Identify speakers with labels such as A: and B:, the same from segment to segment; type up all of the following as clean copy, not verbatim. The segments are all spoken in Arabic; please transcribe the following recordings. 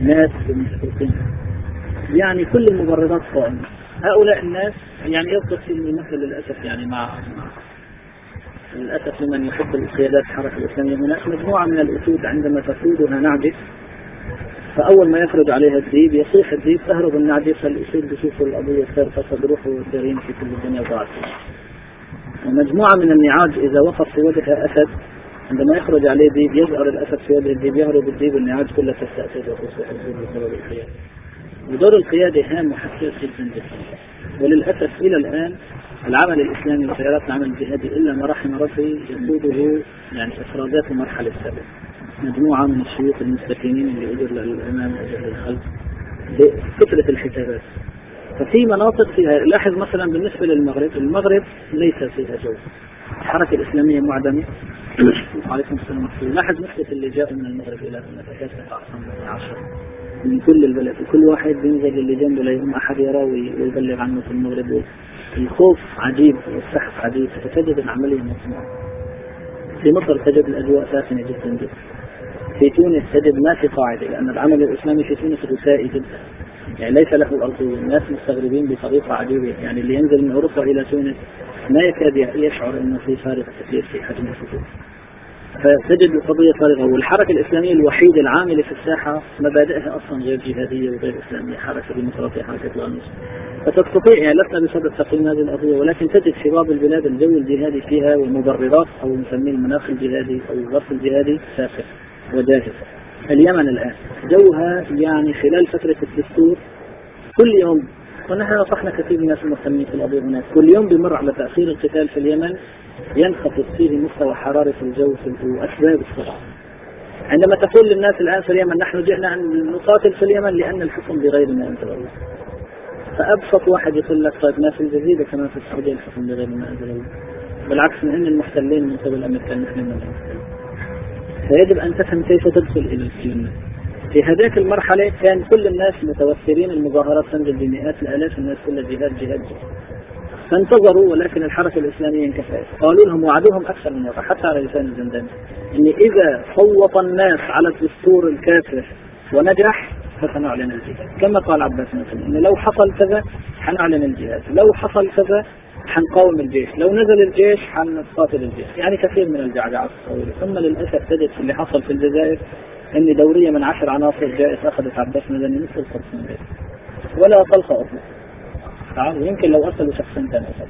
A: ناس مشركين، يعني كل المبررات قائمة. هؤلاء الناس يعني يذكر في المثل للأسف، يعني مع للأسف لمن يحب القيادات الحركة الإسلامية، هناك مجموعة من الأسود عندما تقودها نعجة، فأول ما يخرج عليها الذيب يصيح الذيب تهرب النعجة، فالأسود بيشوفوا القضية سارقة فبروحوا دارين في كل الدنيا ضاعت. ومجموعة من النعاج إذا وقف في وجه أسد عندما يخرج عليه ذيب يزأر الأسد في وجه الذيب، يهرب الذيب، النعاج كلها تستأسد وتصبح الذيب بسبب القيادة. ودور القيادة هام وحساس جدا جدا. وللأسف إلى الآن العمل الإسلامي وخيارات العمل الجهادي إلا ما رحم ربي يقوده يعني إفرازات المرحلة السابقة، مجموعة من الشيوخ المستكينين اللي أجر للأمام وأجر للخلف بكثرة الحسابات. ففي مناطق فيها، لاحظ مثلا بالنسبة للمغرب، المغرب ليس فيها جو، الحركة الإسلامية معدمة. وعليكم السلام ورحمة الله. لاحظ نسبة اللي جاءوا من المغرب إلى المتكاسة 10 من كل البلد، وكل واحد بينزل اللي جنبه ليهم أحد يراوي ويبلغ عنه في المغرب. الخوف عجيب والسحف عجيب، فتجد العملية مصنوعة. في مصر تجد الأجواء ساخنة جدا جدا. في تونس تجد ما في قاعدة، لأن العمل الإسلامي في تونس غثائي جدا، يعني ليس له أرضية. الناس مستغربين بطريقة عجيبة، يعني اللي ينزل من أوروبا إلى تونس ما يكاد يشعر أنه في فارق كثير في حجم الفتوح. فتجد القضية فارغة. والحركة الإسلامية الوحيدة العاملة في الساحة مبادئها أصلا غير جهادية وغير إسلامية، حركة ديمقراطية، حركة الغنوص. فتستطيع، يعني لسنا بصدد تقييم هذه القضية، ولكن تجد في بعض البلاد الجو الجهادي فيها والمبررات أو نسميه المناخ الجهادي أو الظرف الجهادي سافر وجاهز. اليمن الآن جوها يعني خلال فترة الدستور كل يوم، ونحن نصحنا كثير من الناس المهتمين في القضية هناك، كل يوم بمر على تأخير القتال في اليمن ينخفض فيه مستوى حرارة الجو وأسباب الصراع. عندما تقول للناس الآن في اليمن نحن جئنا أن نقاتل في اليمن لأن الحكم بغير ما أنزل الله، فأبسط واحد يقول لك طيب ما في الجزيرة كمان في السعودية الحكم بغير ما أنزل الله، بالعكس نحن المحتلين من قبل أمريكا، نحن من المحتلين. فيجب أن تفهم كيف تدخل إلى السنة. في هذيك المرحلة كان كل الناس متوفرين، المظاهرات تنزل بمئات الآلاف، الناس كلها جهاد. فانتظروا، ولكن الحركة الإسلامية انكفأت. قالوا لهم وعدوهم أكثر من مرة حتى على لسان الزنداني إن إذا صوت الناس على الدستور الكافر ونجح فسنعلن الجهاد، كما قال عباس مثلا إن لو حصل كذا حنعلن الجهاد، لو حصل كذا حنقاوم الجيش، لو نزل الجيش حنقاتل الجيش، يعني كثير من الجعجعات الطويلة. ثم للأسف تجد اللي حصل في الجزائر إن دورية من 10 عناصر جائزة أخذت عباس مدني مثل القدس من غير ولا طلقة أطلق، يمكن لو أرسلوا شخصين كان أسد.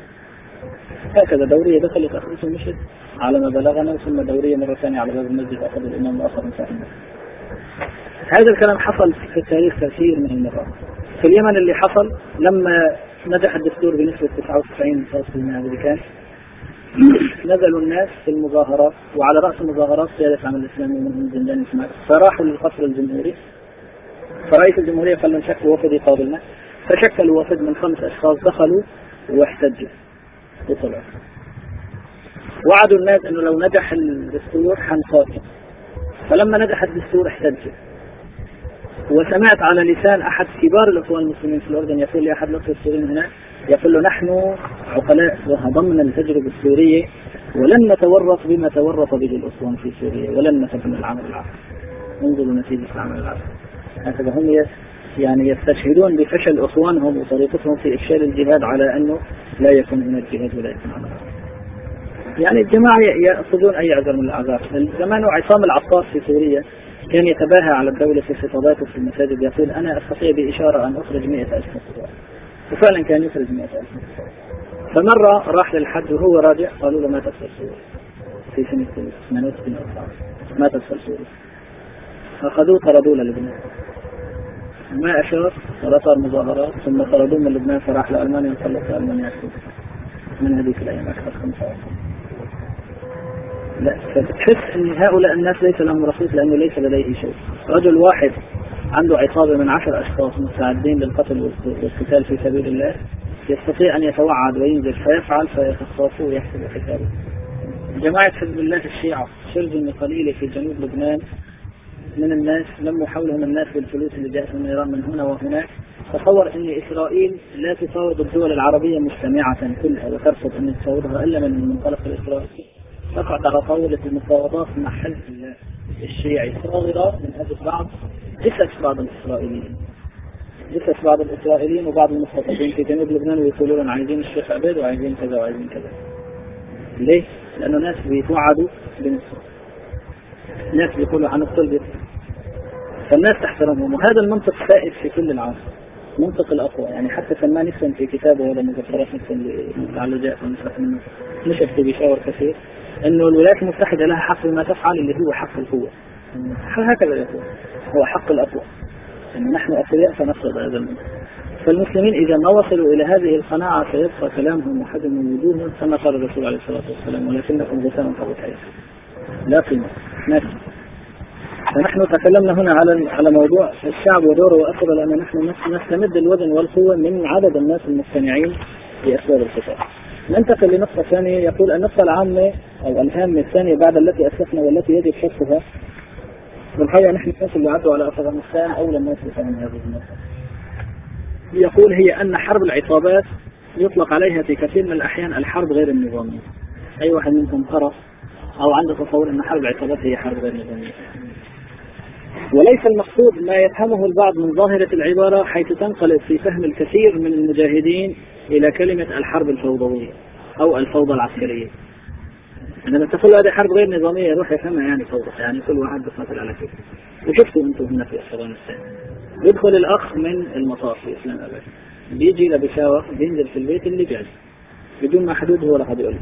A: هكذا دورية دخلت أخذت ومشت على ما بلغنا، ثم دورية مرة ثانية على باب المسجد أخذ الإمام الآخر مساهمة. هذا الكلام حصل في التاريخ كثير من المرات. في اليمن اللي حصل لما نجح الدستور بنسبة 99% أمريكان، نزلوا الناس في المظاهرات، وعلى رأس المظاهرات قيادة العمل الإسلامي منهم زندان اسماعيل، فراحوا للقصر الجمهوري، فرئيس الجمهورية قال لهم شكلوا وفد يقابلنا، فشكلوا وفد من 5 أشخاص دخلوا واحتجوا وطلعوا، وعدوا الناس أنه لو نجح الدستور حنقاتل. فلما نجح الدستور احتجوا. وسمعت على لسان أحد كبار الأخوان المسلمين في الأردن يقول لأحد الأخوة السوريين هنا، يقول له نحن عقلاء وهضمنا التجربة السورية ولن نتورط بما تورط به الأخوان في سوريا ولن نتبنى العمل العسكري. انظروا نتيجة العمل العسكري. هكذا هم يعني يستشهدون بفشل أخوانهم وطريقتهم في إفشال الجهاد على أنه لا يكون هناك جهاد ولا يكون عمل عسكري. يعني الجماعة يأخذون أي عذر من الأعذار. زمان عصام العطار في سوريا كان يتباهى على الدولة في خطاباته في المساجد، يقول أنا أستطيع بإشارة أن أخرج 100,000 متطوع، وفعلا كان يخرج 100,000 متطوع. فمرة راح للحج وهو راجع قالوا له ما تدخل سوريا في سنة 68 ما تدخل سوريا، أخذوه طردوه للبنان، ما أشار ولا صار مظاهرات، ثم طردوه من لبنان فراح لألمانيا وخلص لألمانيا من هذيك الأيام أكثر 5 سنوات. لا، فتحس أن هؤلاء الناس ليس لهم رصيد لأنه ليس لديه شيء. رجل واحد عنده عصابة من 10 أشخاص مستعدين للقتل والقتال في سبيل الله يستطيع أن يتوعد وينزل فيفعل فيخصصه ويحسب حسابه. جماعة حزب الله الشيعة شرذمة قليلة في جنوب لبنان من الناس لموا حولهم الناس بالفلوس اللي جاءت من إيران من هنا وهناك. تصور أن إسرائيل لا تفاوض الدول العربية مجتمعة كلها وترفض أن تفاوضها إلا من المنطلق الإسرائيلي. تقعد على طاولة المفاوضات مع حزب الله الشيعي صاغرة من أجل بعض بعض الإسرائيليين. جثث بعض الإسرائيليين وبعض المستضعفين في جنوب لبنان ويقولوا لنا عايزين الشيخ عبيد وعايزين كذا وعايزين كذا. ليه؟ لأنه ناس بيتوعدوا بنصر، ناس بيقولوا هنقتل جثث، فالناس تحترمهم. وهذا المنطق سائد في كل العالم، منطق الأقوى. يعني حتى سمان نيكسون في كتابه هذا مذكرات نيكسون للتعالجات والنسخ نشر في بيشاور كثير أنه الولايات المتحدة لها حق ما تفعل اللي هو حق القوة. هكذا يقول، هو حق الأقوى، أن نحن أقوياء فنفرض هذا المنطق. فالمسلمين إذا ما وصلوا إلى هذه القناعة سيبقى كلامهم وحجم من وجودهم كما قال الرسول عليه الصلاة والسلام: ولكنكم غثاء كغثاء لا قيمة ناس. فنحن تكلمنا هنا على موضوع الشعب ودوره وأثره، لأن نحن نستمد الوزن والقوة من عدد الناس المقتنعين بأسباب القتال. ننتقل لنقطة ثانية، يقول النقطة العامة أو الهامة الثانية بعد التي أسلفنا والتي يجب شرحها. والحقيقة نحن الناس اللي عدوا على أفغانستان أولى الناس بفهم هذه النقطة. يقول هي أن حرب العصابات يطلق عليها في كثير من الأحيان الحرب غير النظامية. أي واحد منكم قرأ أو عنده تصور أن حرب العصابات هي حرب غير نظامية، وليس المقصود ما يفهمه البعض من ظاهرة العبارة، حيث تنقلب في فهم الكثير من المجاهدين إلى كلمة الحرب الفوضوية أو الفوضى العسكرية. عندما تقول هذه حرب غير نظامية يروح يفهمها يعني فوضى، يعني كل واحد بيقاتل على كيفه. وشفتوا أنتم هنا في أفغانستان يدخل الأخ من المطار في إسلام أباد، بيجي لبشاور، بينزل في البيت اللي بيعزف بدون ما حدود هو ولا حد يقول،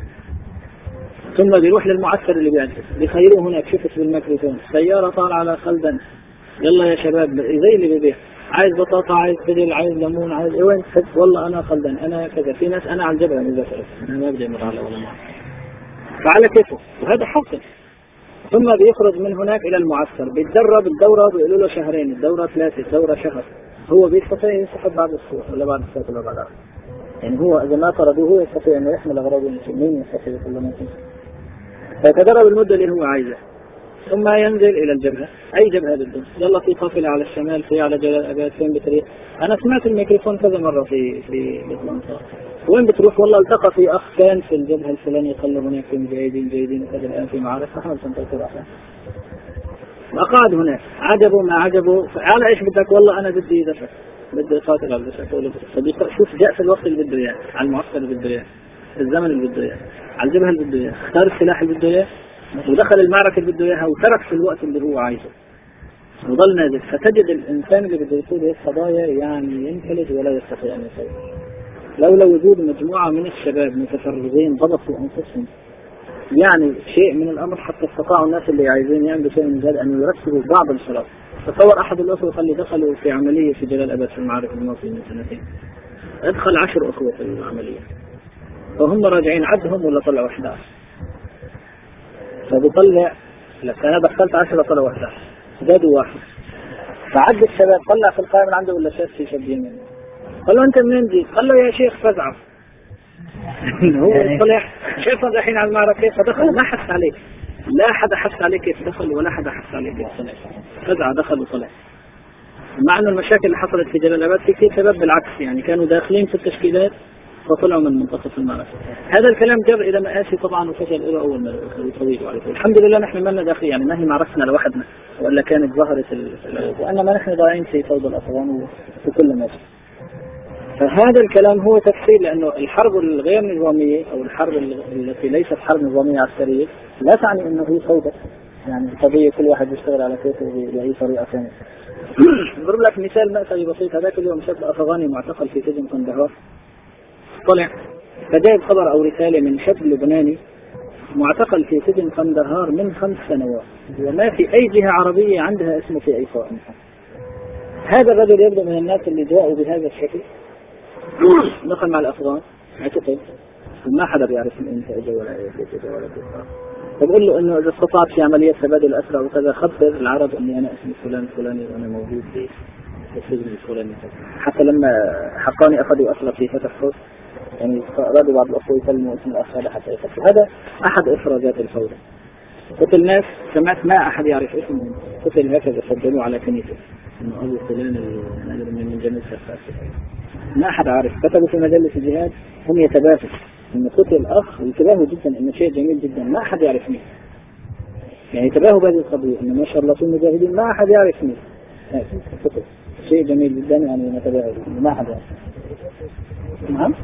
A: ثم بيروح للمعسكر اللي بيعزف، بيخيروه هناك شفت بالميكروفون سيارة طالعة على خلدن، يلا يا شباب زي اللي بيبيع، عايز بطاطا، عايز فجل، عايز ليمون، عايز وين تحب؟ والله أنا خلدن، أنا كذا. في ناس أنا على الجبهة مباشرة، أنا ما بدي أمر على ولا مرة، فعلى كيفه، وهذا حاصل. ثم بيخرج من هناك إلى المعسكر، بيتدرب الدورة، بيقولوا له شهرين، الدورة 3، الدورة شهر. هو بيستطيع ينسحب بعد أسبوع ولا بعد 3 ولا بعد 4. يعني هو إذا ما طردوه هو يستطيع أن يحمل أغراض المسلمين، يستطيع كل ما يمكن. فيتدرب المدة اللي هو عايزه، ثم ينزل إلى الجبهة، أي جبهة بده. يلا في قافلة على الشمال، في على جلال أباد، فين بتريح؟ أنا سمعت الميكروفون كذا مرة في المنطقة. وين بتروح؟ والله التقى في أخ كان في الجبهة الفلانية، قال له هناك في مجاهدين كذا الآن في معارك، فحمل سنتظر أحسن. وقعد هناك، عجبه ما عجبه، على إيش بدك؟ والله أنا بدي دفع، بدي قاتل على الدفع. صديق شوف جاء في الوقت اللي بده إياه، على المعسكر اللي بده إياه، في الزمن اللي بده إياه، على الجبهة اللي بده إياه، اختار السلاح اللي بده إياه، ودخل المعركة اللي بده إياها، وترك في الوقت اللي هو عايزه، وظل نازل. فتجد الإنسان اللي بده يقود هيك قضايا يعني ينفلت ولا يستطيع أن يسوي. لولا وجود مجموعة من الشباب متفرغين ضبطوا أنفسهم يعني شيء من الأمر، حتى استطاعوا الناس اللي عايزين يعملوا شيء من هذا أن يرتبوا بعض الشباب. تصور أحد الأخوة اللي دخلوا في عملية في جلال أباد في المعارك الماضية من 2 سنين، أدخل 10 أخوة في العملية، وهم راجعين عدهم ولا طلعوا 11. فبيطلع لك أنا دخلت 10 طلعوا 11، زادوا 1. فعد الشباب، طلع في القائمة عنده ولا شاف في شاب يمين، قال له أنت منين جيت؟ قال له يا شيخ فزعه. هو طلع شايفه الحين على المعركة، فدخل ما حس عليه، لا حدا حس عليه كيف دخل ولا حدا حس عليه كيف طلع، فزعه دخل وطلع. مع أن المشاكل اللي حصلت في جلال أباد في كثير شباب بالعكس، يعني كانوا داخلين في التشكيلات فطلعوا من منتصف المعركة. هذا الكلام جر إلى مآسي طبعا، وفشل إلى أول ما طويل عليه. الحمد لله نحن ما لنا داخل، يعني ما هي معركتنا لوحدنا، وإلا كانت ظهرت وإنما نحن ضايعين في فوضى الأفغان وفي كل ماشي. فهذا الكلام هو تفسير، لأنه الحرب الغير نظامية أو الحرب التي ليست حرب نظامية عسكرية لا تعني أنه هي فوضى، يعني قضية كل واحد يشتغل على كيفه بأي طريقة ثانية. نضرب لك مثال مأساوي بسيط. هذاك اليوم شاب أفغاني معتقل في سجن قندهار، طلع فجاء خبر أو رسالة من شاب لبناني معتقل في سجن قندهار من 5 سنوات، وما في أي جهة عربية عندها اسمه في أي قائمة. هذا الرجل يبدو من الناس اللي جاءوا بهذا الشكل، دخل مع الأفغان اعتقل، وما حدا بيعرف من انت اجى ولا اجى ولا كذا. فبقول له انه اذا استطعت في عملية تبادل اسرى وكذا خبر العرب اني انا اسمي فلان فلاني وانا موجود في السجن الفلاني. حتى لما حقاني اخذوا اسرى في فتح حوث، يعني رادوا بعض الاخوة يسلموا اسم الاخ هذا حتى يفتح. هذا احد افرازات الفوضى. قتل ناس سمعت ما احد يعرف اسمهم، قتل هكذا سجلوا على كنيسة انه ابو فلان من جنوب سفاس، ما أحد عارف. كتبوا في مجلة الجهاد هم يتباهوا إن قتل الأخ، ويتباهوا جدا إنه شيء جميل جدا، ما أحد يعرف مين، يعني يتباهوا بهذه القضية إنه ما شاء الله في مجاهدين ما أحد يعرف مين. شيء جميل جدا يعني نتابعه ما حدا. نعم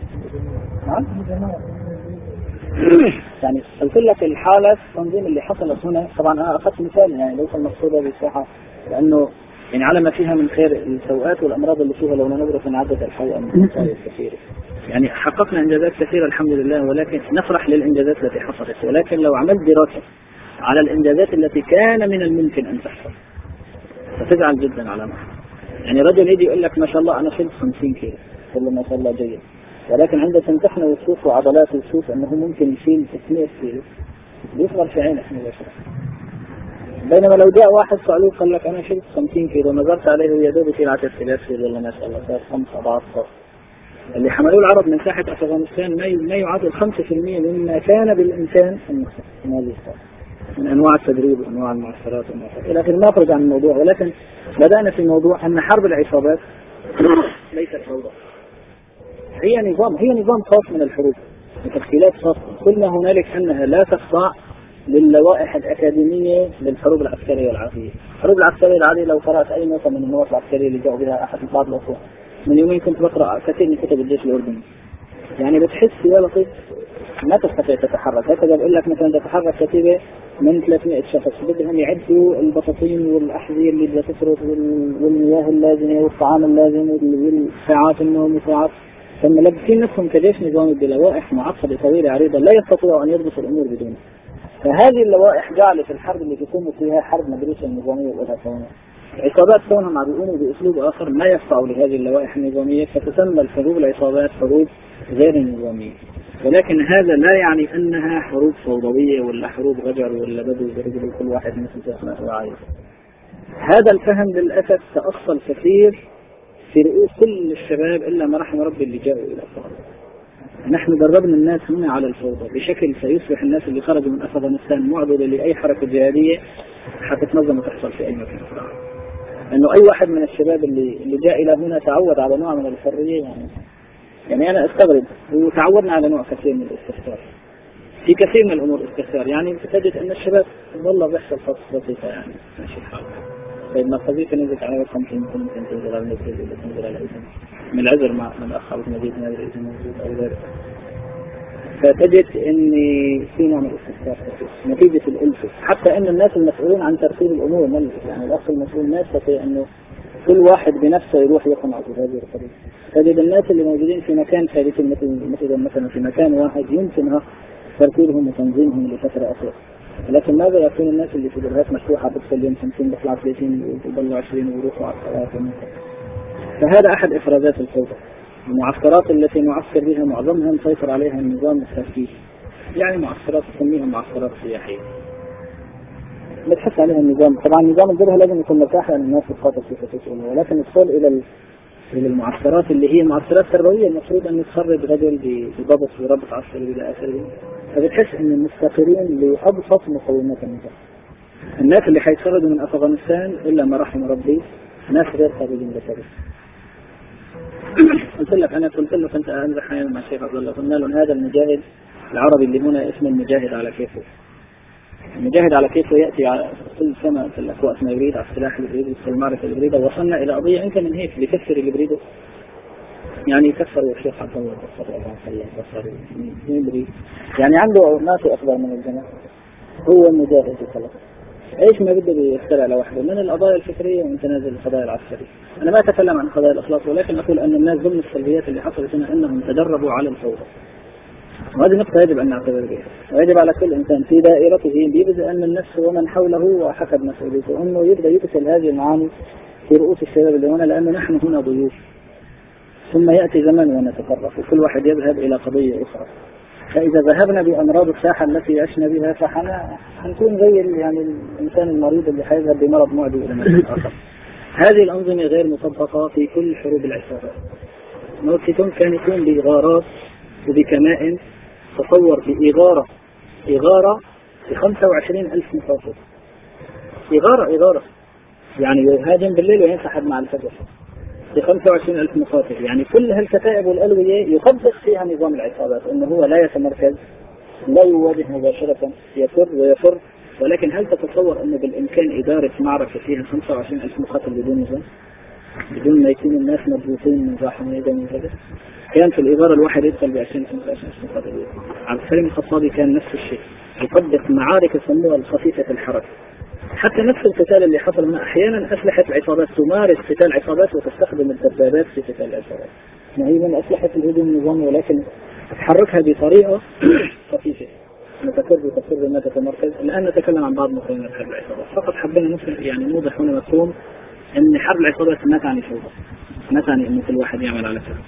A: يعني قلت لك الحالة التنظيم اللي حصلت هنا، طبعا أنا أخذت مثال يعني ليس المقصودة بالساحة، لأنه يعني على ما فيها من خير السوءات والأمراض اللي فيها لو نظرة من عدة الحقيقة من المصاري الكثيرة. يعني حققنا إنجازات كثيرة الحمد لله، ولكن نفرح للإنجازات التي حصلت، ولكن لو عملت دراسة على الإنجازات التي كان من الممكن أن تحصل فتزعل جدا على ما يعني رجل يجي يقول لك ما شاء الله أنا شلت 50 كيلو، تقول له ما شاء الله جيد، ولكن عند تمتحنه وتشوف عضلاته وتشوف أنه ممكن يشيل 600 كيلو بيصغر في عينك مباشرة. بينما لو جاء واحد سألوه قال لك أنا شلت 50 كيلو، نظرت عليه ويا دوب يشيل 10,000 كيلو والله ما شاء الله صار 5 أضعاف. اللي حملوه العرب من ساحة أفغانستان ما يعادل 5% مما كان بالإمكان أن يحصل من أنواع التدريب وأنواع المعسكرات إلى آخره. ما أخرج عن الموضوع، ولكن بدأنا في موضوع أن حرب العصابات ليست فوضى، هي نظام خاص من الحروب بتفصيلات خاصة. قلنا هنالك أنها لا تخضع للوائح الأكاديمية للحروب العسكرية والعادية. الحروب العسكرية العادية لو قرأت أي نقطة من النقط العسكرية اللي جاءوا بها أحد بعض الأخوة من يومين كنت بقرأ كثير من كتب الجيش الأردني، يعني بتحس يا لطيف ما تستطيع تتحرك. هكذا بقول لك مثلا تتحرك كتيبة من 300 شخص بدهم يعدوا البطاطين والأحذية اللي بدها تفرط والمياه اللازمة والطعام اللازم والساعات النوم وساعات، ثم لابسين نفسهم كجيش نظامي بلوائح معقدة طويلة عريضة لا يستطيعوا أن يضبطوا الأمور بدونها. فهذه اللوائح جعلت الحرب اللي تقوم فيها حرب مدروسة النظامية والإرهابية. عصابات كونهم عم بيقوموا بأسلوب آخر ما يخضعوا لهذه اللوائح النظامية، فتسمى الحروب العصابات حروب غير نظامية. ولكن هذا لا يعني أنها حروب فوضوية ولا حروب غجر ولا بدو برجل كل واحد مثل ما هو عايز. هذا الفهم للأسف تأصل كثير في رؤوس كل الشباب إلا ما رحم ربي اللي جاءوا إلى الفوضى. نحن دربنا الناس هنا على الفوضى بشكل سيصبح الناس اللي خرجوا من أفغانستان معضلة لأي حركة جهادية حتتنظم وتحصل في أي مكان. أنه أي واحد من الشباب اللي جاء إلى هنا تعود على نوع من الحرية، يعني أنا أستغرب وتعودنا على نوع كثير من الاستهتار في كثير من الأمور استهتار. يعني تجد أن الشباب والله بيحصل فصل بسيطة يعني ماشي الحال. طيب ما قضيت نزلت على 50 ممكن تنزل على المسجد ولا تنزل على الإذن من العذر مع من أخ أو مزيد من الإذن موجود أو غيره. فتجد أن في نوع من الاستهتار نتيجة الألفة، حتى أن الناس المسؤولين عن ترتيب الأمور يعني الأخ المسؤول ما يستطيع أنه كل واحد بنفسه يروح يقنع بهذه القضية. تجد الناس اللي موجودين في مكان ثالث مثلا في مكان واحد يمكن ترتيبهم وتنظيمهم لفترة أخرى، لكن ماذا يكون الناس اللي في دراسات مفتوحة بدخل يوم 50 بيطلع 30 ويضلوا 20 ويروحوا على الصلاة. فهذا أحد إفرازات الفوضى. المعسكرات التي نعسكر بها معظمها مسيطر عليها النظام التركيزي، يعني معسكرات نسميها معسكرات سياحية بتحس عليها النظام. طبعا نظام الجبهة لازم يكون مرتاح لأن الناس تخاطب في تسأله، ولكن الوصول إلى المعسكرات اللي هي معسكرات تربوية المفروض أن يتخرج رجل بضبط وربط عسكري إلى آخره، فبتحس أن المستقرين لأبسط مقومات النظام. الناس اللي حيتخرجوا من أفغانستان إلا ما رحم ربي ناس غير قابلين للتدريس. قلت لك أنت أمزح مع الشيخ عبد الله، قلنا له هذا المجاهد العربي اللي هنا اسمه المجاهد على كيفه. المجاهد على كيفه يأتي على كل سنة في وقت ما يريد على السلاح اللي يريد والمعركة اللي يريد. وصلنا إلى قضية أنت من هيك بكسر اللي يريده، يعني كسروا الشيخ عبد الله كسروا يعني عنده ما في أكبر من الجنة، هو المجاهد خلاص. ايش ما بده يخترع لوحده من القضايا الفكرية ومن تنازل القضايا العسكرية. أنا ما أتكلم عن قضايا الأخلاق، ولكن أقول أن الناس ضمن السلبيات اللي حصلت هنا أنهم تدربوا على الفوضى، وهذه نقطة يجب أن نعتبر بها. ويجب على كل إنسان في دائرته بيبدأ أن النفس ومن حوله وحسب مسؤوليته أنه يبدأ يدخل هذه المعاني في رؤوس الشباب اللي هنا، لأنه نحن هنا ضيوف ثم يأتي زمن ونتفرق وكل واحد يذهب إلى قضية أخرى. فإذا ذهبنا بأمراض الساحة التي عشنا بها فحنكون زي يعني الإنسان المريض اللي حيذهب بمرض معدي إلى مكان آخر. هذه الأنظمة غير مطبقة في كل حروب العصابات. نوتيتون كان يكون بإغارات وبكمائن. تصور بإغارة ب25,000 مقاتل. إغارة يعني يهاجم بالليل وينسحب مع الفجر ب25,000 مقاتل. يعني كل هالكتائب والألوية يطبق فيها نظام العصابات أنه هو لا يتمركز، لا يواجه مباشرة، يفر ولكن هل تتصور أنه بالإمكان إدارة معركة فيها 25,000 مقاتل بدون نظام؟ بدون ما يكون الناس مضبوطين من راحة ميدان وكذا؟ كان في الإدارة الواحد يدخل ب25,000 مقاتل. عبد الحليم الخطابي كان نفس الشيء، يطبق معارك يسموها الخفيفة الحركة. حتى نفس القتال اللي حصل هنا أحيانا أسلحة العصابات تمارس قتال عصابات وتستخدم الدبابات في قتال العصابات. ما هي من أسلحة الهجوم النظامي، ولكن تحركها بطريقة خفيفة تفر ما تتمركز. الآن نتكلم عن بعض مكونات حرب العصابات فقط. حبينا يعني نوضح هنا مفهوم أن حرب العصابات ما تعني فوضى، ما تعني أنه كل واحد يعمل على كذا.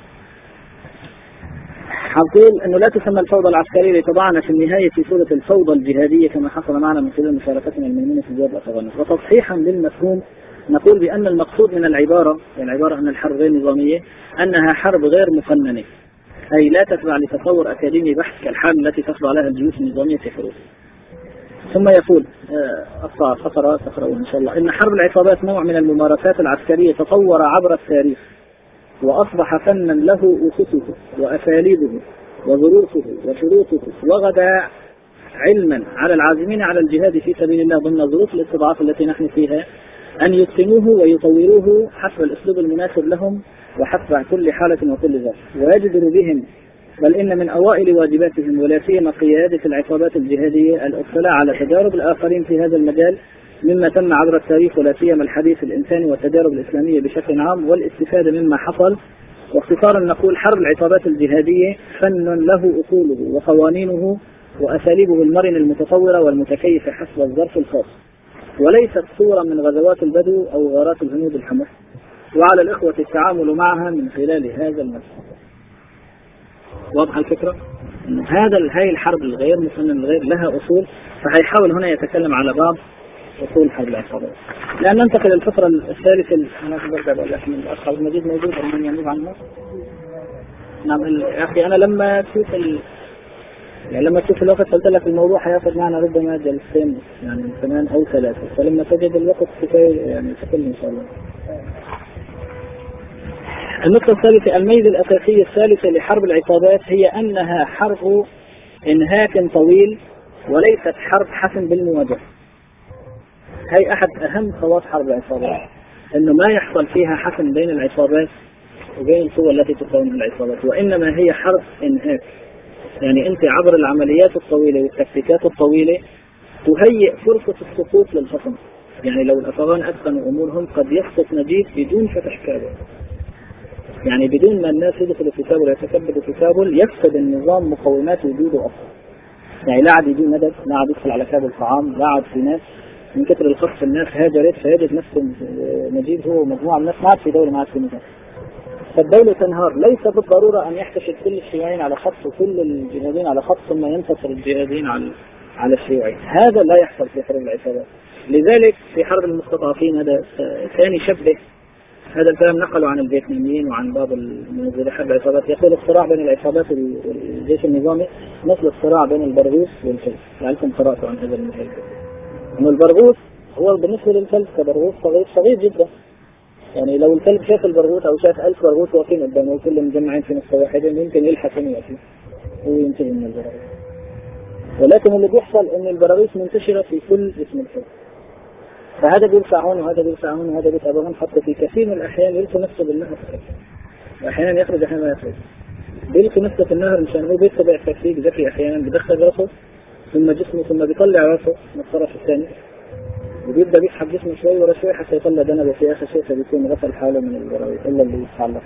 A: حقول أنه لا تسمى الفوضى العسكرية لتضعنا في النهاية في صورة الفوضى الجهادية كما حصل معنا من خلال مشاركتنا الميمونة في جهاد الأفغانية. وتصحيحا للمفهوم نقول بأن المقصود من العبارة أن الحرب غير نظامية أنها حرب غير مقننة، أي لا تتبع لتصور أكاديمي بحث كالحال التي تخضع لها الجيوش النظامية في حروب. ثم يقول أقطع فقرة تقرأوها إن شاء الله: إن حرب العصابات نوع من الممارسات العسكرية تطور عبر التاريخ وأصبح فنا له أسسه وأساليبه وظروفه وشروطه، وغدا علما على العازمين على الجهاد في سبيل الله ضمن ظروف الاستضعاف التي نحن فيها أن يتقنوه ويطوروه حسب الأسلوب المناسب لهم وحسب كل حالة وكل ذات، ويجدر بهم. بل إن من أوائل واجباتهم ولا سيما قيادة العصابات الجهادية الاطلاع على تجارب الآخرين في هذا المجال مما تم عبر التاريخ ولا سيما الحديث الإنساني والتجارب الإسلامية بشكل عام، والاستفادة مما حصل. واختصارا نقول حرب العصابات الجهادية فن له أصوله وقوانينه وأساليبه المرنة المتطورة والمتكيفة حسب الظرف الخاص، وليست صورة من غزوات البدو أو غارات الهنود الحمر، وعلى الإخوة التعامل معها من خلال هذا المفهوم. واضح الفكرة؟ هاي الحرب الغير مقننة الغير لها أصول، فهيحاول هنا يتكلم على بعض أصول حرب العصابات. الآن ننتقل للفقرة الثالثة. أنا برجع بقول لك من الأخ عبد المجيد موجود أم ينوب عنه؟ نعم يا أخي، أنا لما تشوف الوقت قلت لك الموضوع حياخذ معنا ربما جلستين، يعني 2 أو 3، فلما تجد الوقت كفاية يعني تكلم إن شاء الله. النقطة الثالثة: الميزة الأساسية الثالثة لحرب العصابات هي أنها حرب إنهاك طويل وليست حرب حسم بالمواجهة. هي أحد أهم خواص حرب العصابات، أنه ما يحصل فيها حسم بين العصابات وبين القوى التي تقاوم العصابات، وإنما هي حرب إنهاك. يعني أنت عبر العمليات الطويلة والتكتيكات الطويلة تهيئ فرصة السقوط للخصم. يعني لو الأفغان أتقنوا أمورهم قد يسقط نجيب بدون فتح كابل، يعني بدون ما الناس يدخلوا في كابل ويتكبدوا في كابل يفسد النظام مقومات وجوده أصلا. يعني لا عاد يجي مدد، لا عاد يدخل على كابل طعام، لا عاد في ناس من كثر الخصف الناس هاجرت، فيجد نفس نجيب هو ومجموعة من الناس ما عاد في دولة، ما عاد في نظام. فالدولة تنهار. ليس بالضرورة أن يحتشد كل الشيوعيين على خط وكل الجهادين على خط ثم ينتصر الجهادين على الشيوعيين. هذا لا يحصل في حرب العصابات. لذلك في حرب المستضعفين هذا ثاني شبه هذا الكلام نقلوا عن الفيتناميين وعن بعض المنظرين حرب العصابات. يقول الصراع بين العصابات والجيش النظامي مثل الصراع بين البرغوث والكلب. لعلكم قرأتوا عن هذا المثال. إنه البرغوث هو بالنسبة للكلب كبرغوث صغير جدا. يعني لو الكلب شاف البرغوث أو شاف 1000 برغوث واقفين قدامه وكلهم مجمعين في نقطة واحدة يمكن يلحق ويأتي وينتهي من البراغيث. ولكن اللي بيحصل إن البراغيث منتشرة في كل اسم الكلب، فهذا بيرفع هون وهذا بيرفع هون وهذا بيرفع هون، حتى في كثير من الأحيان يلقي نفسه بالنهر. أحيانا يخرج أحيانا ما يخرج، بيلقي نفسه في النهر مشان هو بيتبع تكتيك ذكي. أحيانا بدخل راسه ثم جسمه ثم بيطلع راسه من الطرف الثاني وبيبدأ بيسحب جسمه شوي ورا شوي حتى يطلع ذنبه في آخر شيء، فبيكون غسل حاله من البراغيث إلا اللي يتعلق.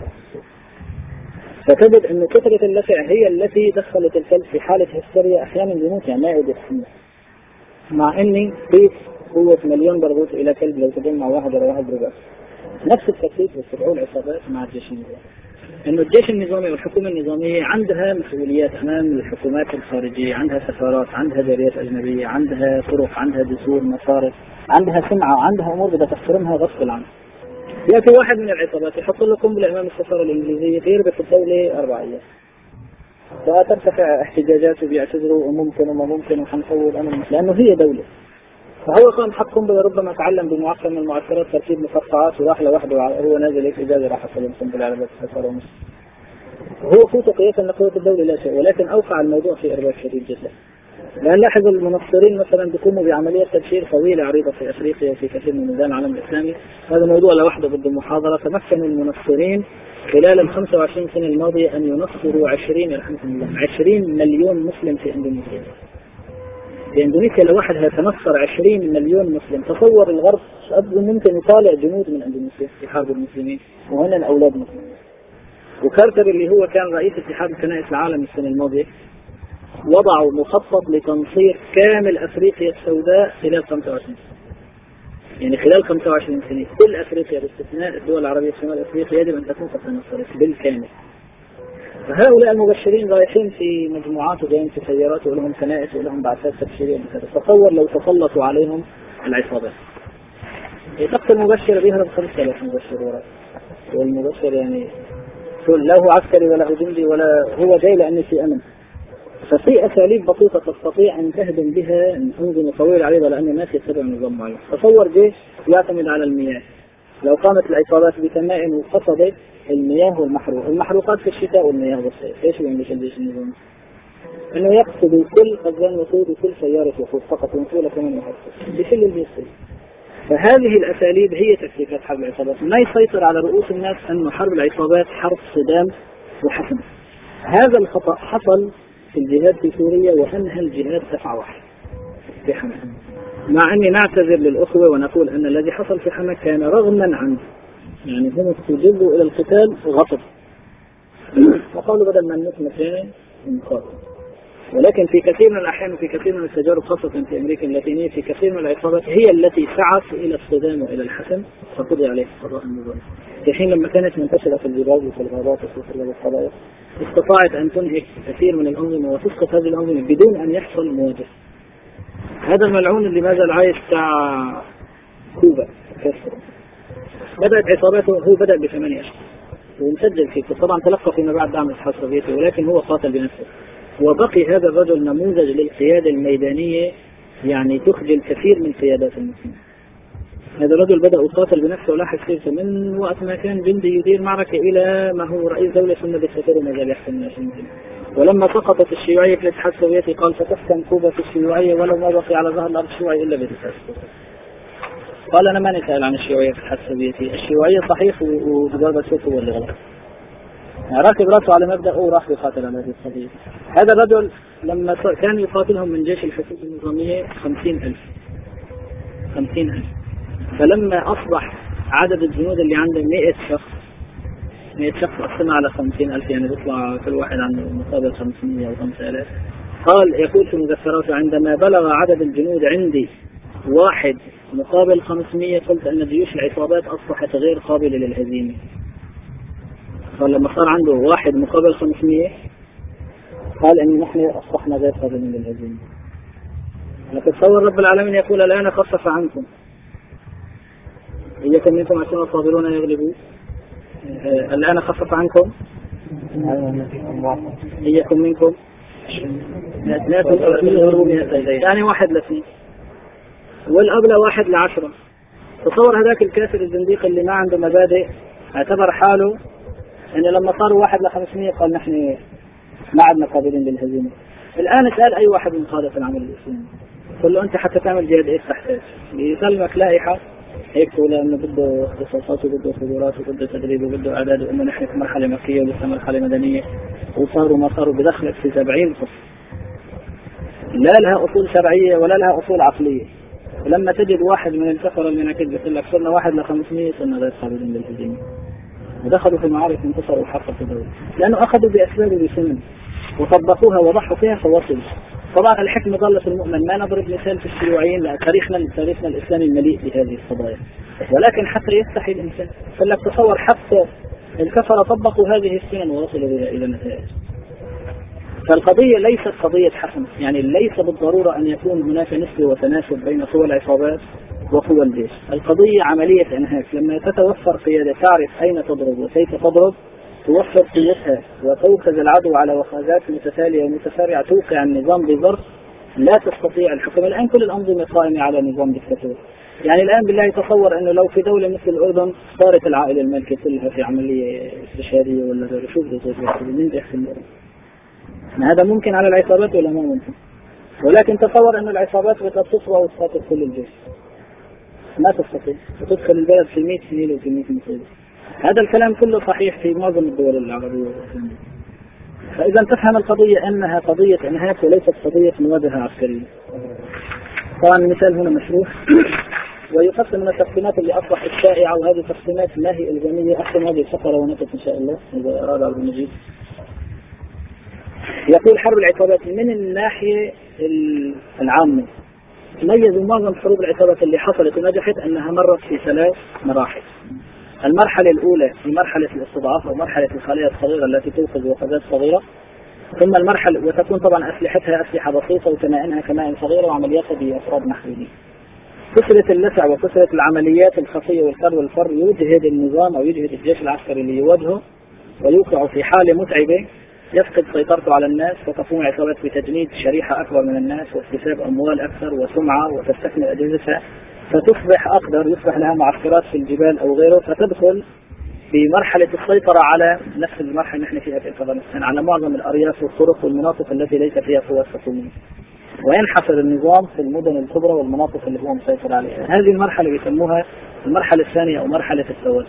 A: فتجد أن كثرة اللسع هي التي دخلت الكلب في حالة هستيريا، أحيانا بيموت يعني ما يقدر يتحمل، مع أني قيس قوة 1,000,000 برغوث إلى كلب لو تجمع واحد ولا واحد ربع. نفس التكتيك بيستدعوا العصابات مع الجيش النظامي. إنه الجيش النظامي والحكومة النظامية عندها مسؤوليات أمام الحكومات الخارجية، عندها سفارات، عندها جاليات أجنبية، عندها طرق، عندها دستور، مصارف، عندها سمعة، وعندها أمور بدها تحترمها غصب عنها. يأتي واحد من العصابات يحط له قنبلة أمام السفارة الإنجليزية يربط الدولة 4 أيام، فترتفع احتجاجاته بيعتذروا وممكن وما ممكن وحنحول الأمر، لأنه هي دولة. فهو كان حط قنبلة ربما تعلم بمعسكر من المعسكرات تركيب مقطعات وراح لوحده وهو نازل هيك إجازة راح يصل قنبلة على بيت السفارة ونص. هو فوت قياسا لقوة الدولة لا شيء، ولكن أوقع الموضوع في إرباك شديد جدا. لأن لاحظ المنصرين مثلا بيقوموا بعملية تبشير طويلة عريضة في أفريقيا وفي كثير من بلدان العالم الإسلامي. هذا موضوع لوحده ضد المحاضرة. تمكن المنصرين خلال ال 25 سنة الماضية أن ينصروا 20 مليون مسلم في إندونيسيا. في إندونيسيا لوحدها تنصر 20 مليون مسلم. تصور الغرب ممكن يطالع جنود من إندونيسيا في حرب المسلمين وهنا الأولاد مسلمين. وكارتر اللي هو كان رئيس اتحاد الكنائس العالمي السنة الماضية وضعوا مخطط لتنصير كامل أفريقيا السوداء خلال 25 سنة. يعني خلال 25 سنة كل أفريقيا باستثناء الدول العربية في شمال أفريقيا يجب أن تكون قد تنصرت بالكامل. فهؤلاء المبشرين رايحين في مجموعات وجايين في سيارات ولهم كنائس ولهم بعثات تبشيرية. تصور لو تسلطوا عليهم العصابات. تقتل مبشر بيهرب 5000 مبشر وراء. والمبشر يعني لا هو عسكري ولا هو جندي ولا هو جاي لأنه في أمن. ففي أساليب بسيطة تستطيع أن تهدم بها أنظمة طويلة عريضة لأن الناس يتبعوا نظام معين. تصور جيش يعتمد على المياه. لو قامت العصابات بكمائن وقصدت المياه المحروقات في الشتاء والمياه والصيف، ايش يعمل الجيش النظامي؟ انه يقصد كل خزان وقود وكل سيارة وقود فقط ونقول كمان محرق بكل اللي يصير. فهذه الأساليب هي تكتيكات حرب العصابات. ما يسيطر على رؤوس الناس أن حرب العصابات حرب صدام وحسم. هذا الخطأ حصل في الجهاد في سوريا وأنهى الجهاد دفعة واحدة في حماة. مع أني نعتذر للأخوة ونقول أن الذي حصل في حماة كان رغما عنه، يعني هم استجبوا إلى القتال غصب وقالوا بدل ما نموت مكان نقاتل. ولكن في كثير من الأحيان وفي كثير من التجارب خاصة في أمريكا اللاتينية في كثير من العصابات هي التي سعت إلى الصدام وإلى الحسم فقضي عليه قضاء النظام. في حين لما كانت منتشرة في الجبال وفي الغابات وفي القبائل استطاعت أن تنهك كثير من الأنظمة وتسقط هذه الأنظمة بدون أن يحصل مواجهة. هذا الملعون اللي ما زال عايش بتاع كوبا بدأت عصاباته، هو بدأ ب8 أشخاص ومسجل فيه طبعا تلقى فيما بعد دعم الاتحاد السوفيتي ولكن هو قاتل بنفسه. وبقي هذا الرجل نموذج للقيادة الميدانية يعني تخجل كثير من قيادات المسلمين. هذا الرجل بدأ يقاتل بنفسه ولاحظ كيف من وقت ما كان جندي يدير معركة إلى ما هو رئيس دولة ثم دكتاتور وما زال يحكم الناس. ولما سقطت الشيوعية في الاتحاد السوفيتي قال ستحكم كوبا في الشيوعية ولو ما بقي على ظهر الأرض شيوعي إلا بالاتحاد السوفيتي. قال أنا ما نسأل عن الشيوعية في الاتحاد السوفيتي، الشيوعية صحيح وجورباتشوف هو اللي غلط. راكب راسه على مبدأ وراح يقاتل على هذه القضية. هذا الرجل لما كان يقاتلهم من جيش الحكومة النظامية 50,000 فلما أصبح عدد الجنود اللي عنده 100 شخص أقسم على 50,000 يعني بيطلع كل واحد عنده مقابل 500 أو 5,000. قال يقول في مذكراته عندما بلغ عدد الجنود عندي 1 مقابل 500 قلت أن جيوش العصابات أصبحت غير قابلة للهزيمة. قال لما صار عنده 1 مقابل 500 قال أن نحن أصبحنا غير قابلين للهزيمة. لكن تصور رب العالمين يقول الآن خفف عنكم إياكم منكم 20 صابرون يغلبوا. الآن خفف عنكم إياكم منكم 200 يعني 1-2 والأبلى 1-10. تصور هذاك الكافر الزنديق اللي ما عنده مبادئ اعتبر حاله أن لما صاروا 1-500 قال نحن ما عدنا قابلين للهزيمة. الآن اسأل أي واحد من قادة العمل الإسلامي قل له أنت حتى تعمل جهاد إيش تحتاج؟ يسلمك لائحة هيك تقول أنه بده اختصاصات وبده خبرات وبده تدريب وبده إعداد وأنه نحن في مرحلة مكية ولسه مرحلة مدنية وصاروا ما صاروا بدخلك في 70 فصل لا لها أصول شرعية ولا لها أصول عقلية. ولما تجد واحد من الكفر المناكد يقول لك صرنا 1-500 صرنا غير قابلين للهزيمة ودخلوا في المعارك انتصروا وحققوا الدولة لأنه أخذوا بأسباب بسنن وطبقوها وضحوا فيها فوصلوا. طبعا الحكمة ظلت المؤمن. ما نضرب مثال في الشيوعيين لا تاريخنا الإسلامي مليء بهذه القضايا ولكن حتى يستحي الإنسان فلك تصور حتى الكفر طبقوا هذه السنن ووصلوا إلى النتائج. فالقضية ليست قضية حسم يعني ليس بالضرورة أن يكون هناك نسبة وتناسب بين قوى العصابات وقوى الجيش. القضية عملية إنهاك. لما تتوفر قيادة تعرف أين تضرب وكيف تضرب توفر قيتها وتوخذ العدو على وخازات متتالية ومتسارعة توقع النظام بظرف لا تستطيع الحكم. الآن كل الأنظمة قائمة على نظام ديكتاتوري. يعني الآن بالله تصور أنه لو في دولة مثل الأردن صارت العائلة المالكة كلها في عملية استشهادية ولا غيره شو بده يصير؟ مين بيحكم الأردن؟ هذا ممكن على العصابات ولا ما ممكن؟ ولكن تصور أن العصابات بتصفى وتقاتل كل الجيش، ما تستطيع، وتدخل البلد في 100 سنين وفي 100 مصيبة. هذا الكلام كله صحيح في معظم الدول العربية والإسلامية. فإذا تفهم القضية أنها قضية إنهاك وليست قضية مواجهة عسكرية. طبعا المثال هنا مشروح ويقسم من التقسيمات اللي أصبحت شائعة، وهذه التقسيمات ما هي إلزامية. أختم هذه الفقرة ونقف إن شاء الله إذا أراد عبد المجيد. يقول حرب العصابات من الناحية العامة تميز معظم حروب العصابات اللي حصلت ونجحت أنها مرت في 3 مراحل. المرحلة الأولى في مرحلة الاستضعاف أو مرحلة الخلية الصغيرة التي توقظ وقذات صغيرة، ثم المرحلة وتكون طبعا أسلحتها أسلحة بسيطة وكمائنها كمائن صغيرة وعملياتها بأفراد محدودين. كثرة اللسع وكثرة العمليات الخفية والقر والفر يجهد النظام أو يجهد الجيش العسكري ليواجهه ويوقع في حالة متعبة يفقد سيطرته على الناس، فتقوم العصابات بتجنيد شريحة أكبر من الناس واكتساب أموال أكثر وسمعة وتستثمر أجهزتها، فتصبح أقدر يصبح لها معسكرات في الجبال أو غيره، فتدخل في مرحلة السيطرة على نفس المرحلة نحن فيها في أفغانستان على معظم الأرياف والطرق والمناطق التي ليس فيها قوات حكومية، وينحصر النظام في المدن الكبرى والمناطق اللي هو مسيطر عليها. هذه المرحلة يسموها المرحلة الثانية أو مرحلة التوازن.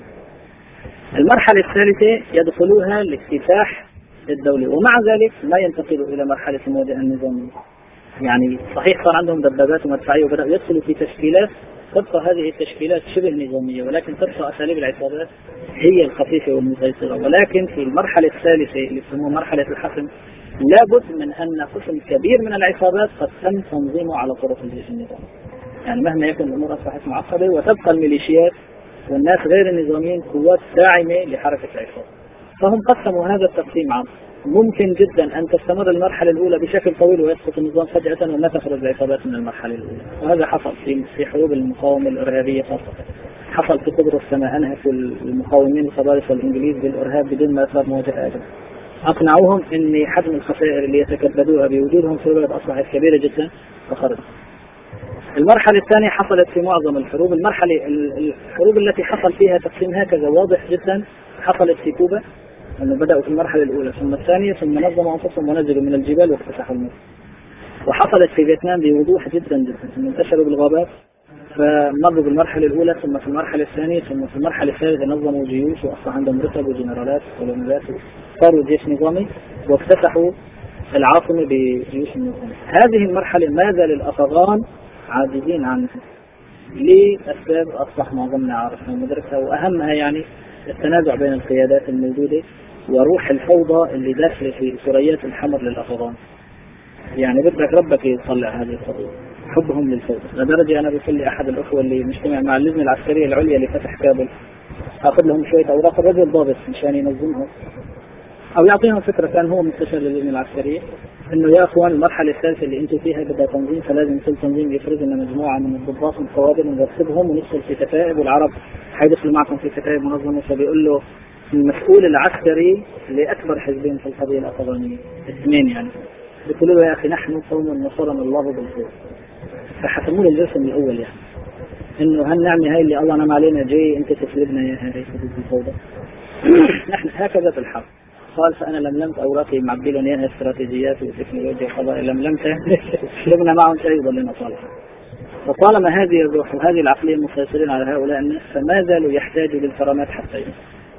A: المرحلة الثالثة يدخلوها لاكتساح الدولة، ومع ذلك ما ينتقلوا إلى مرحلة المواجهة النظامية. يعني صحيح صار عندهم دبابات ومدفعية وبدأوا يدخلوا في تشكيلات، تبقى هذه التشكيلات شبه نظامية ولكن تبقى أساليب العصابات هي الخفيفة والمسيطرة. ولكن في المرحلة الثالثة اللي يسموها مرحلة الحسم لابد من أن قسم كبير من العصابات قد تم تنظيمه على طرق الجيش النظامي. يعني مهما يكن الأمور أصبحت معقدة وتبقى الميليشيات والناس غير النظاميين قوات داعمة لحركة العصابة. فهم قسموا هذا التقسيم عام. ممكن جدا أن تستمر المرحلة الأولى بشكل طويل ويسقط النظام فجأة وما تخرج العصابات من المرحلة الأولى، وهذا حصل في حروب المقاومة الإرهابية خاصة. حصل في قبرص كما أنهكوا المقاومين الفضائية والإنجليز بالإرهاب بدون ما صار مواجهة آدم. أقنعوهم أن حجم الخسائر اللي يتكبدوها بوجودهم في البلد أصبحت كبيرة جدا وخرجوا. المرحلة الثانية حصلت في معظم الحروب. الحروب التي حصل فيها تقسيم هكذا واضح جدا حصلت في كوبا، أنه بدأوا في المرحلة الأولى ثم الثانية ثم نظموا أنفسهم ونزلوا من الجبال واكتسحوا المدن. وحصلت في فيتنام بوضوح جدا جدا، انتشروا بالغابات فمروا بالمرحلة الأولى ثم في المرحلة الثانية ثم في المرحلة الثالثة نظموا جيوش وأصبح عندهم رتب وجنرالات وكولونيلات صاروا جيش نظامي واكتسحوا العاصمة بجيوش النظام. هذه المرحلة ما زال الأفغان عاجزين عنها لأسباب أصبح معظمنا عارفها ومدركها، وأهمها يعني التنازع بين القيادات الموجودة وروح الفوضى اللي داخله في ثريات الحمر للأفغان. يعني بدك ربك يطلع هذه القضية، حبهم للفوضى لدرجة أنا بقول لي أحد الأخوة اللي مجتمع مع اللجنة العسكرية العليا اللي فتح كابل أخذ لهم شوية أوراق الرجل ضابط مشان ينظمهم أو يعطيهم فكرة، كان هو مستشار للجنة العسكرية، إنه يا أخوان المرحلة الثالثة اللي أنتم فيها بدها تنظيم، فلازم كل تنظيم يفرز لنا مجموعة من الضباط والقوادر ونرتبهم وندخل في كتائب، والعرب حيدخلوا معكم في كتائب منظمة. فبيقول له المسؤول العسكري لأكبر حزبين في القضية الأفغانية اثنين يعني، بيقولوا له يا أخي نحن قوم نصرنا الله بالخير، فحكموا له الجرس من الأول يعني إنه هالنعمة هاي اللي الله نعم علينا جاي أنت تسلبنا يا هاي الفوضى. نحن هكذا في الحرب. قال فأنا لملمت أوراقي معبي لهم إياها استراتيجيات وتكنولوجيا وقضايا لملمتها شربنا معهم شيء يضلنا صالحا. فطالما هذه الروح وهذه العقلية مسيطرين على هؤلاء الناس فما زالوا يحتاجوا للكرامات حتى يوم.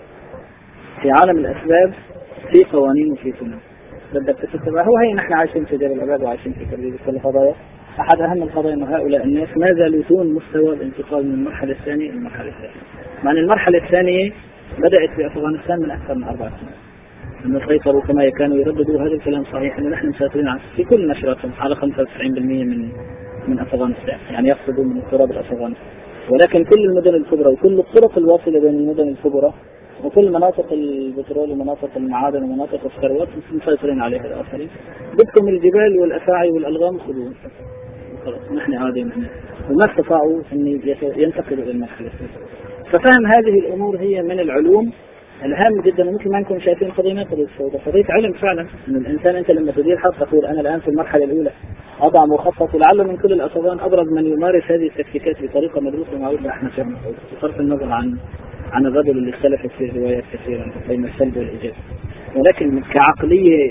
A: في عالم الأسباب في قوانين وفي سنن بدك تتبعها، هو هي نحن عايشين في دير العباد وعايشين في كل القضايا. أحد أهم القضايا أن هؤلاء الناس ما زالوا دون مستوى الانتقال من المرحلة الثانية إلى المرحلة الثالثة. مع أن المرحلة الثانية بدأت في أفغانستان من أكثر من 4 سنين. أن سيطروا كما كانوا يرددوا هذا الكلام صحيح أنه نحن مسيطرين في كل نشراتهم على 95% من أفغانستان، يعني يقصدوا من التراب الأفغاني. ولكن كل المدن الكبرى وكل الطرق الواصلة بين المدن الكبرى وكل مناطق البترول ومناطق المعادن ومناطق الثروات مسيطرين عليها الآخرين. بدكم الجبال والأفاعي والألغام خذوها خلاص نحن عادين هنا، وما استطاعوا أن ينتقلوا إلى المرحلة الثالثة. ففهم هذه الأمور هي من العلوم الهام جدا. ومثل ما انكم شايفين قضية ما قضية الفوضى، قضية علم فعلا. ان الانسان انت لما تدير حرب تقول انا الان في المرحلة الاولى اضع مخطط، ولعل من كل الافغان ابرز من يمارس هذه التكتيكات بطريقة مدروسة معروفة احنا شيخنا بصرف النظر عن الرجل اللي اختلفت في روايات كثيرة بين السلب والايجاب. ولكن كعقلية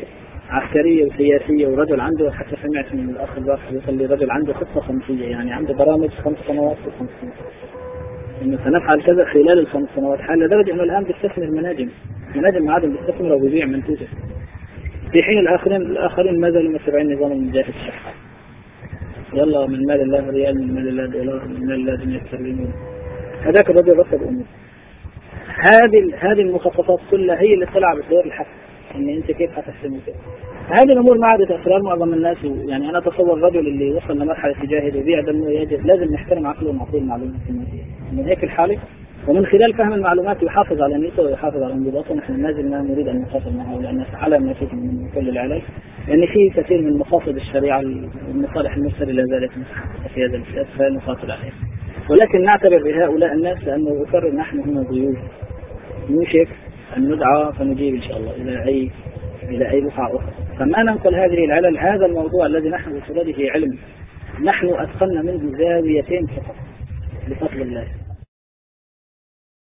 A: عسكرية وسياسية، ورجل عنده، حتى سمعت من الأخ البارح يقول لي رجل عنده خطة خمسية، يعني عنده برامج 5 سنوات في 5 سنوات إنه سنفعل كذا خلال ال5 سنوات، حال لدرجة إنه الآن بيستثمر مناجم معادن بيستثمر وبيبيع منتوجه، في حين الآخرين ما زالوا متبعين نظام المجاهد الشحات. يلا من مال الله ريال، من مال الله دولار، من مال الله دنيا تسلمون. هذاك الرجل رتب أمور. هذه المخصصات كلها هي اللي تلعب بدور الحسم، إن أنت كيف هتحسمه كده. هذه الأمور ما عادت أسرار معظم الناس، يعني أنا أتصور الرجل اللي وصل لمرحلة يجاهد ويبيع دمه ويجد لازم نحترم عقله ونعطيه المعلومات من هيك الحالة، ومن خلال فهم المعلومات يحافظ على نيته ويحافظ على انضباطه. نحن ما زلنا نريد أن نقاتل مع هؤلاء الناس على ما فيه من كل العلاج، لأن في كثير من مقاصد الشريعة والمصالح المرسلة لا زالت متحققة في هذا السياق، فنقاتل عليها. ولكن نعتبر بهؤلاء الناس، لأنه أكرر نحن هنا ضيوف، يوشك أن ندعى فنجيب إن شاء الله إلى أي بقعة أخرى. فما ننقل هذه العلل، هذا الموضوع الذي نحن بصدده علم، نحن أتقنا منه زاويتين فقط بفضل الله.